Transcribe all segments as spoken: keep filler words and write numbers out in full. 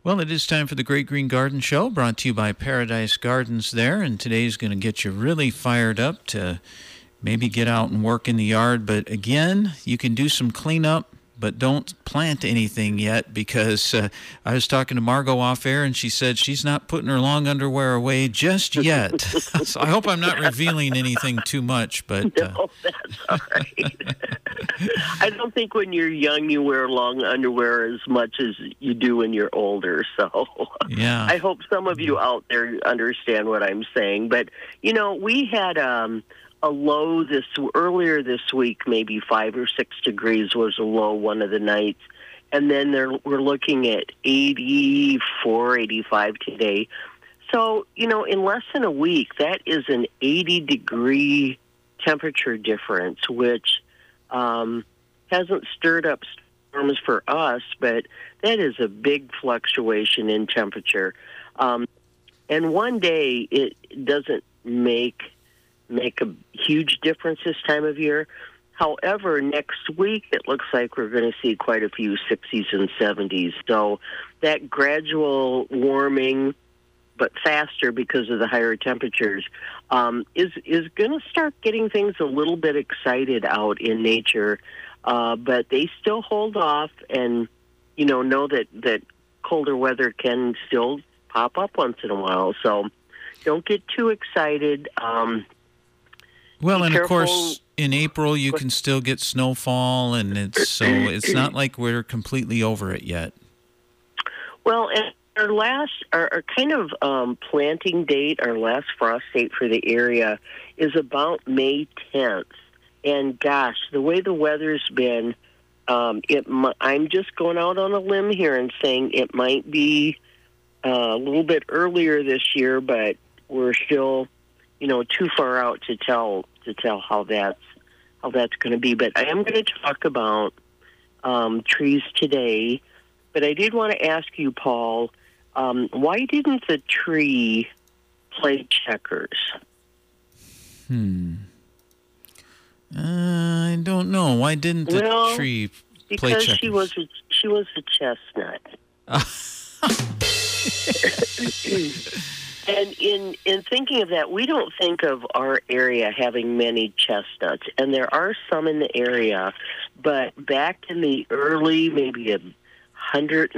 Well, it is time for the Great Green Garden Show, brought to you by Paradise Gardens there, and today's going to get you really fired up to maybe get out and work in the yard. But again, you can do some cleanup, but don't plant anything yet because uh, I was talking to Margot off air, and she said she's not putting her long underwear away just yet. So I hope I'm not revealing anything too much, but... Uh... No, that's all right. I don't think when you're young you wear long underwear as much as you do when you're older. So yeah. I hope some of you out there understand what I'm saying. But, you know, we had um, a low this earlier this week, maybe five or six degrees was a low one of the nights. And then there, we're looking at eighty-four, eighty-five today. So, you know, in less than a week, that is an eighty-degree temperature difference, which um, hasn't stirred up storms for us, but that is a big fluctuation in temperature. Um, and one day it doesn't make make a huge difference this time of year. However, next week it looks like we're going to see quite a few sixties and seventies. So that gradual warming, but faster because of the higher temperatures, um, is is going to start getting things a little bit excited out in nature. Uh, but they still hold off and, you know, know that, that colder weather can still pop up once in a while. So don't get too excited. Um, well, and careful. Of course, in April you can still get snowfall, and it's so it's not like we're completely over it yet. Well, and our last, our, our kind of um, planting date, our last frost date for the area is about May tenth. And gosh, the way the weather's been, um, it. I'm just going out on a limb here and saying it might be uh, a little bit earlier this year, but we're still, you know, too far out to tell to tell how that's how that's going to be. But I am going to talk about um, trees today. But I did want to ask you, Paul, um, why didn't the tree play checkers? Hmm. Uh, I don't know. Why didn't the well, tree play checkers? Because she was a, she was a chestnut. And in, in thinking of that, we don't think of our area having many chestnuts. And there are some in the area, but back in the early, maybe a one hundred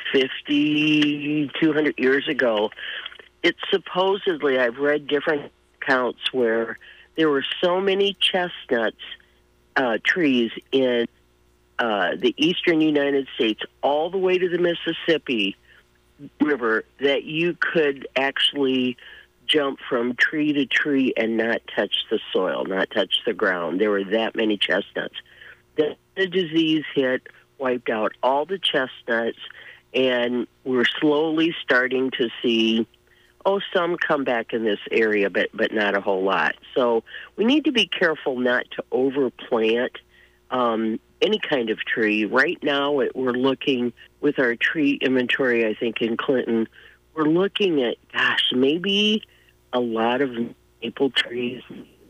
fifty, two hundred years ago, it's supposedly, I've read different accounts where there were so many chestnuts uh, trees in uh, the eastern United States, all the way to the Mississippi River, that you could actually jump from tree to tree and not touch the soil, not touch the ground. There were that many chestnuts. Then the disease hit, wiped out all the chestnuts, and we're slowly starting to see Oh, some come back in this area, but but not a whole lot. So we need to be careful not to overplant um, any kind of tree. Right now, it, we're looking with our tree inventory, I think, in Clinton, we're looking at, gosh, maybe a lot of maple trees.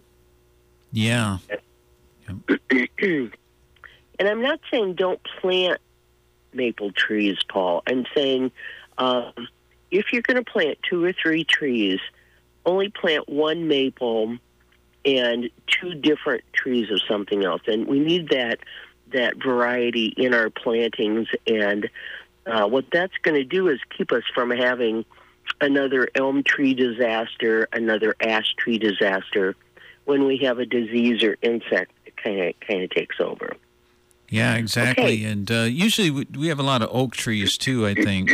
Yeah. And I'm not saying don't plant maple trees, Paul. I'm saying... Um, if you're going to plant two or three trees, only plant one maple and two different trees of something else. And we need that that variety in our plantings. And uh, what that's going to do is keep us from having another elm tree disaster, another ash tree disaster, when we have a disease or insect that kind of kind of takes over. Yeah, exactly. Okay. And uh, usually we, we have a lot of oak trees too, I think.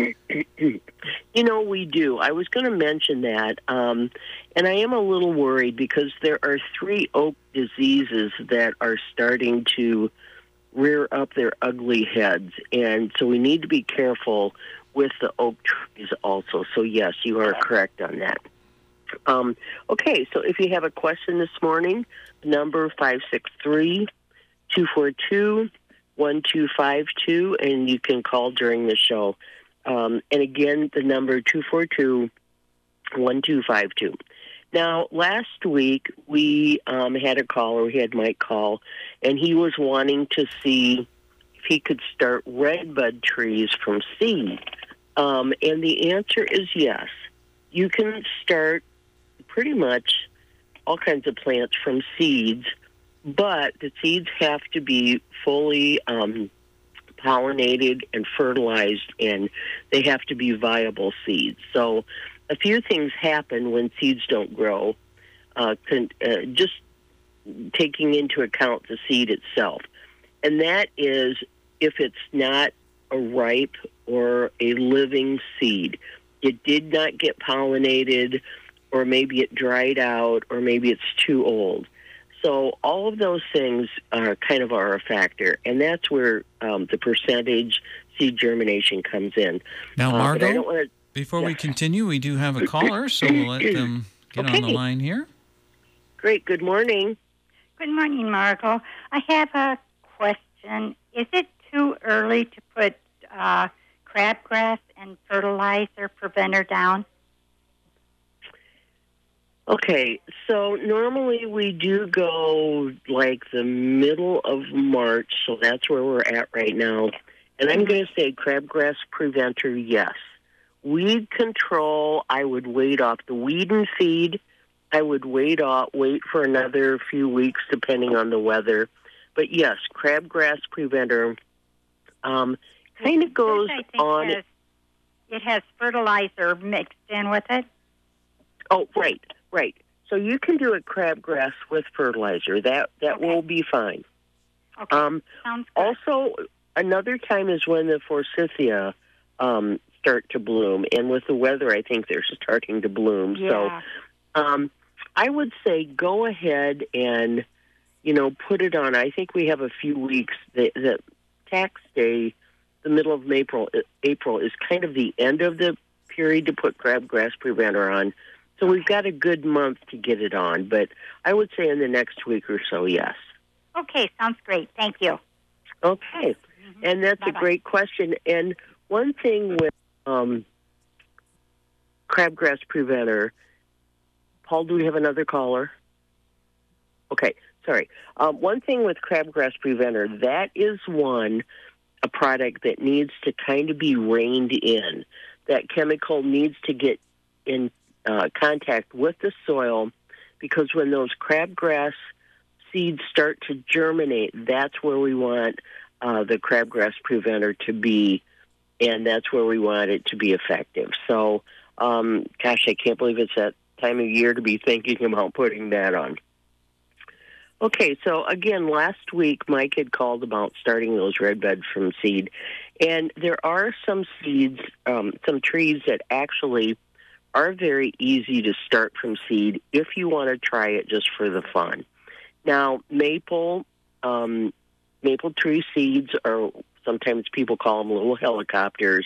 You know, we do. I was going to mention that, um, and I am a little worried because there are three oak diseases that are starting to rear up their ugly heads, and so we need to be careful with the oak trees also. So, yes, you are correct on that. Um, okay, so if you have a question this morning, number five six three, two four two, one two five two, and you can call during the show. Um, and again, the number two four two, one two five two. Now, last week, we um, had a caller, we had Mike call, and he was wanting to see if he could start redbud trees from seed. Um, and the answer is yes. You can start pretty much all kinds of plants from seeds, but the seeds have to be fully um, pollinated and fertilized, and they have to be viable seeds. So a few things happen when seeds don't grow, uh, con- uh, just taking into account the seed itself. And that is if it's not a ripe or a living seed. It did not get pollinated, or maybe it dried out, or maybe it's too old. So all of those things are kind of are a factor, and that's where um, the percentage seed germination comes in. Now, Uh, Margot, but I don't wanna, before yes. we continue, we do have a caller, so we'll let them get Okay. on the line here. Great. Good morning. Good morning, Margot. I have a question. Is it too early to put uh, crabgrass and fertilizer preventer down? Okay, so normally we do go like the middle of March, so that's where we're at right now. And I'm going to say crabgrass preventer, yes. Weed control, I would wait off. The weed and feed, I would wait off, wait for another few weeks depending on the weather. But yes, crabgrass preventer um, kind of goes This, I think, on. Has, it has fertilizer mixed in with it. Oh, right, right. So you can do a crabgrass with fertilizer. That that Okay. will be fine. Okay, Um, sounds good. also, another time is when the forsythia um, start to bloom, and with the weather, I think they're starting to bloom. Yeah. So, um, I would say go ahead and you know put it on. I think we have a few weeks. The, the tax day, the middle of April, April is kind of the end of the period to put crabgrass preventer on. So we've got a good month to get it on, but I would say in the next week or so, yes. Okay, sounds great. Thank you. Okay, Mm-hmm. and that's Bye-bye. a great question. And one thing with um, crabgrass preventer, Paul, do we have another caller? Okay, sorry. Um, one thing with crabgrass preventer, that is one, a product that needs to kind of be reined in. That chemical needs to get in uh, contact with the soil, because when those crabgrass seeds start to germinate, that's where we want uh, the crabgrass preventer to be, and that's where we want it to be effective. So, um, gosh, I can't believe it's that time of year to be thinking about putting that on. Okay, so again, last week Mike had called about starting those red beds from seed, and there are some seeds, um, some trees that actually are very easy to start from seed if you want to try it just for the fun. Now, maple, um, maple tree seeds are sometimes people call them little helicopters.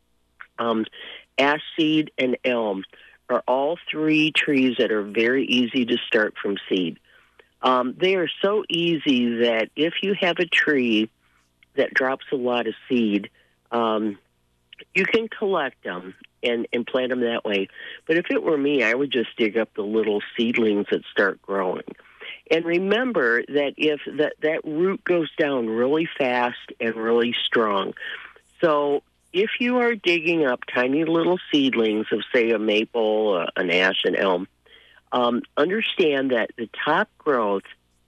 Um, ash seed and elm are all three trees that are very easy to start from seed. Um, they are so easy that if you have a tree that drops a lot of seed, um, you can collect them and, and plant them that way. But if it were me, I would just dig up the little seedlings that start growing. And remember that if that, that root goes down really fast and really strong. So if you are digging up tiny little seedlings of, say, a maple, uh, an ash, an elm, um, understand that the top growth,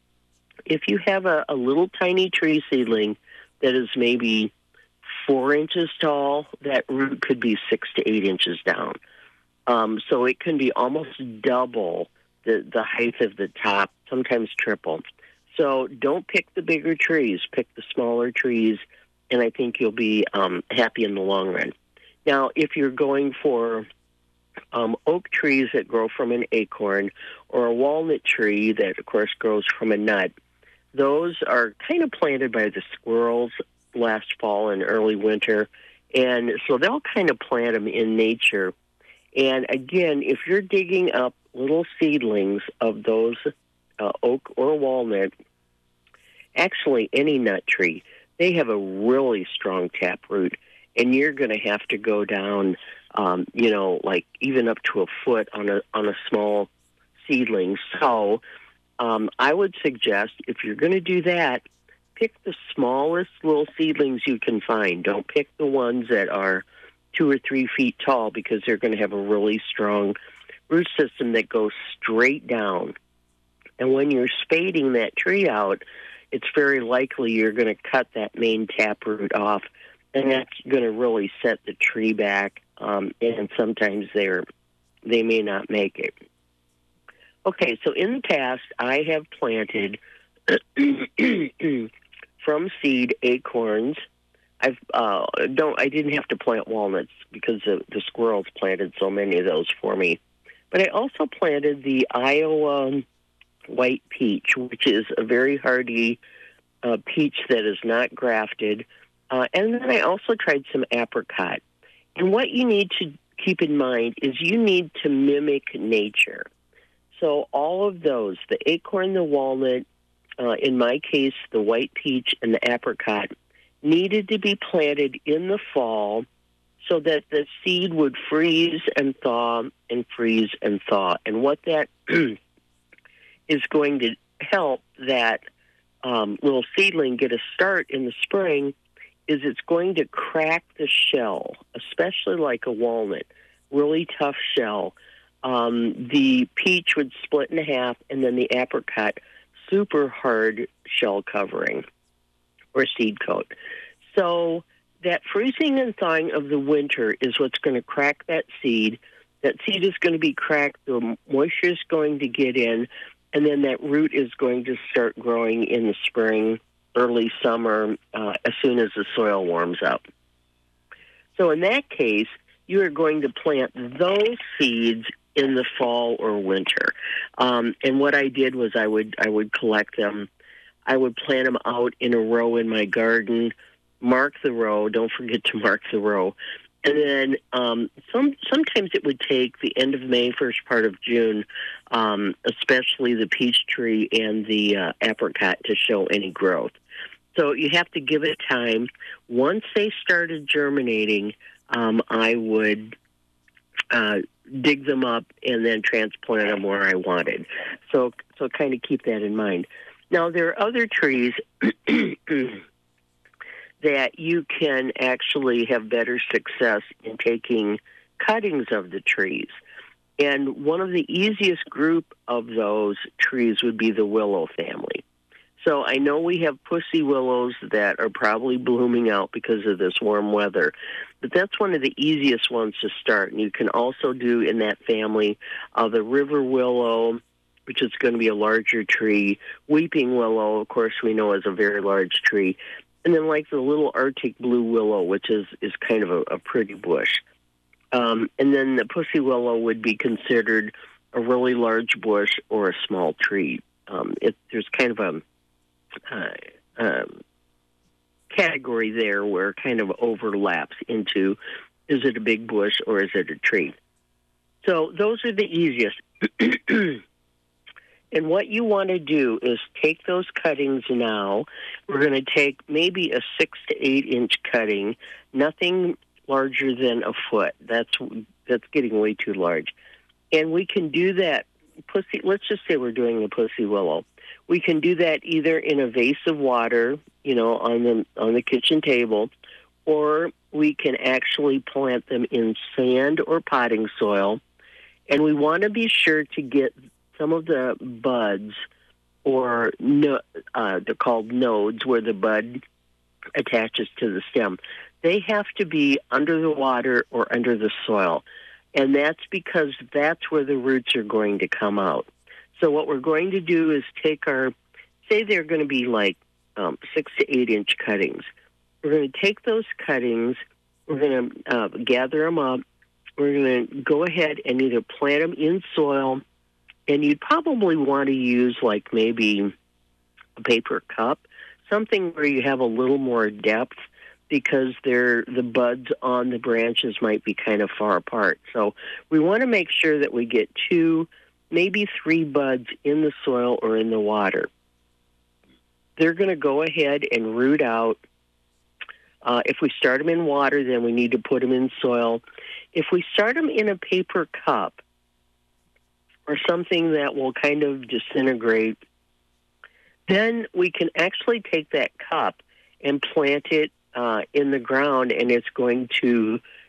if you have a, a little tiny tree seedling that is maybe four inches tall, that root could be six to eight inches down. Um, so it can be almost double the, the height of the top, sometimes triple. So don't pick the bigger trees, pick the smaller trees, and I think you'll be um, happy in the long run. Now, if you're going for um, oak trees that grow from an acorn, or a walnut tree that, of course, grows from a nut, those are kind of planted by the squirrels last fall and early winter, and so they'll kind of plant them in nature. And again, if you're digging up little seedlings of those uh, oak or walnut, actually any nut tree, they have a really strong taproot, and you're going to have to go down, um, you know, like even up to a foot on a on a small seedling. So um, I would suggest if you're going to do that, pick the smallest little seedlings you can find. Don't pick the ones that are two or three feet tall because they're going to have a really strong root system that goes straight down. And when you're spading that tree out, it's very likely you're going to cut that main taproot off, and that's going to really set the tree back, um, and sometimes they're, they may not make it. Okay, so in the past, I have planted from seed acorns. I've uh, don't I didn't have to plant walnuts because the, the squirrels planted so many of those for me. But I also planted the Iowa white peach, which is a very hardy uh, peach that is not grafted. Uh, and then I also tried some apricot. And what you need to keep in mind is you need to mimic nature. So all of those, the acorn, the walnut, uh, in my case, the white peach and the apricot, needed to be planted in the fall so that the seed would freeze and thaw and freeze and thaw. And what that is going to help that um, little seedling get a start in the spring is it's going to crack the shell, especially like a walnut, really tough shell. Um, the peach would split in half, and then the apricot, super hard shell covering or seed coat. So that freezing and thawing of the winter is what's going to crack that seed. That seed is going to be cracked, the moisture is going to get in, and then that root is going to start growing in the spring, early summer, uh, as soon as the soil warms up. So in that case, you are going to plant those seeds in the fall or winter. Um, and what I did was I would I would collect them. I would plant them out in a row in my garden, mark the row. Don't forget to mark the row. And then um, some sometimes it would take the end of May, first part of June, um, especially the peach tree and the uh, apricot to show any growth. So you have to give it time. Once they started germinating, um, I would uh, dig them up and then transplant them where I wanted. So, so kind of keep that in mind. Now, there are other trees that you can actually have better success in taking cuttings of the trees. And one of the easiest group of those trees would be the willow family. So I know we have pussy willows that are probably blooming out because of this warm weather, but that's one of the easiest ones to start. And you can also do in that family uh, the river willow, which is going to be a larger tree. Weeping willow, of course, we know is a very large tree. And then like the little Arctic blue willow, which is, is kind of a, a pretty bush. Um, and then the pussy willow would be considered a really large bush or a small tree. Um, it, there's kind of a Uh, um, category there where it kind of overlaps into, is it a big bush or is it a tree? So those are the easiest. And what you want to do is take those cuttings now. We're going to take maybe a six to eight inch cutting, nothing larger than a foot. That's that's getting way too large. And we can do that. Pussy. Let's just say we're doing a pussy willow. We can do that either in a vase of water, you know, on the on the kitchen table, or we can actually plant them in sand or potting soil. And we want to be sure to get some of the buds, or no, uh, they're called nodes, where the bud attaches to the stem. They have to be under the water or under the soil. And that's because that's where the roots are going to come out. So what we're going to do is take our, say they're going to be like um, six to eight inch cuttings. We're going to take those cuttings, we're going to uh, gather them up, we're going to go ahead and either plant them in soil, and you'd probably want to use like maybe a paper cup, something where you have a little more depth, because they're, the buds on the branches might be kind of far apart. So we want to make sure that we get two, maybe three buds in the soil or in the water. They're going to go ahead and root out. Uh, if we start them in water, then we need to put them in soil. If we start them in a paper cup or something that will kind of disintegrate, then we can actually take that cup and plant it uh, in the ground, and it's going to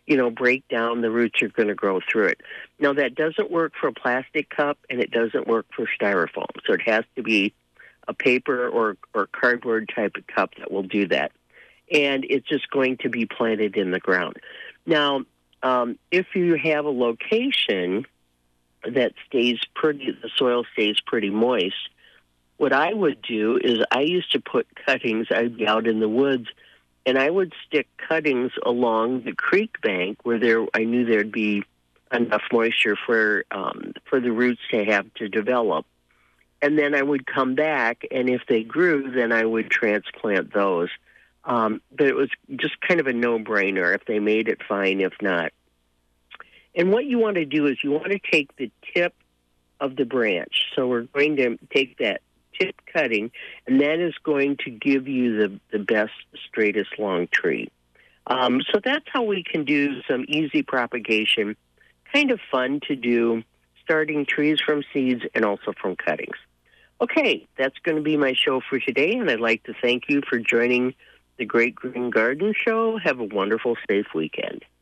you know, break down, the roots are going to grow through it. Now, that doesn't work for a plastic cup, and it doesn't work for styrofoam. So it has to be a paper or, or cardboard type of cup that will do that. And it's just going to be planted in the ground. Now, um, if you have a location that stays pretty, the soil stays pretty moist, what I would do is I used to put cuttings, I'd be out in the woods, and I would stick cuttings along the creek bank where there I knew there'd be enough moisture for um, for the roots to have to develop. And then I would come back, and if they grew, then I would transplant those. Um, but it was just kind of a no-brainer. If they made it, fine. If not. And what you want to do is you want to take the tip of the branch. So we're going to take that tip cutting, and that is going to give you the, the best, straightest long tree. Um, so that's how we can do some easy propagation, kind of fun to do, starting trees from seeds and also from cuttings. Okay, that's going to be my show for today, and I'd like to thank you for joining the Great Green Garden Show. Have a wonderful, safe weekend.